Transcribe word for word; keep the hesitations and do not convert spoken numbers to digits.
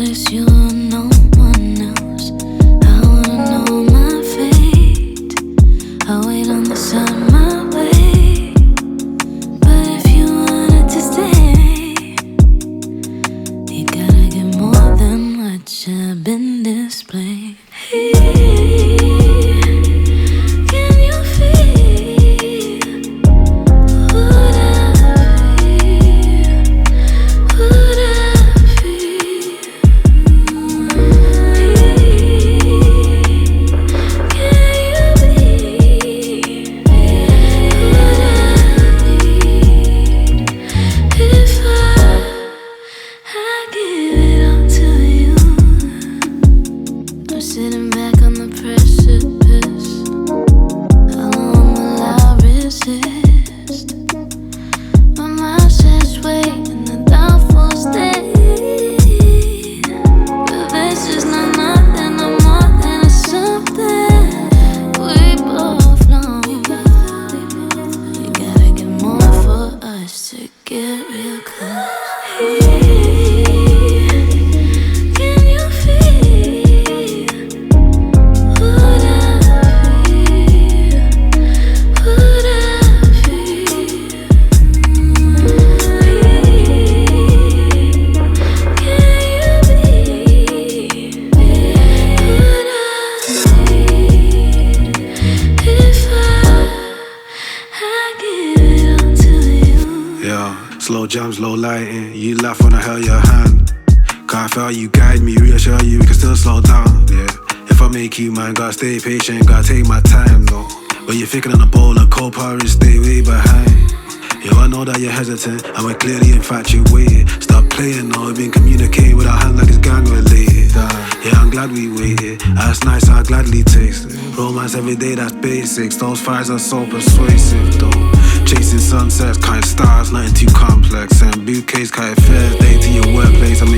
it's you and no one else. I wanna know my fate. I wait on the side of my way. But if you wanted to stay, you gotta get more than what you've been displayed. Sitting back on the precipice, how long will I resist? My mind says wait and the doubtful state. But this is not nothing, no more than a something. We both know you gotta get more for us to get real close. Slow jumps, low lighting. You laugh when I held your hand. Cause I felt you guide me, reassure you we can still slow down. Yeah. If I make you mine, gotta stay patient, gotta take my time though. But you're thinking on a bowl of cold porridge, stay way behind. Yo, I know that you're hesitant, and we're clearly infatuated. Stop playing now, we've been communicating with our hands like it's gang related. Uh, yeah, I'm glad we waited. That's nice, I'll gladly taste it. Romance every day, that's basics. Those fires are so persuasive though. Chasing sunsets, kind stars, nothing too complex. And bouquets, kind of fairs, day to your workplace. I'm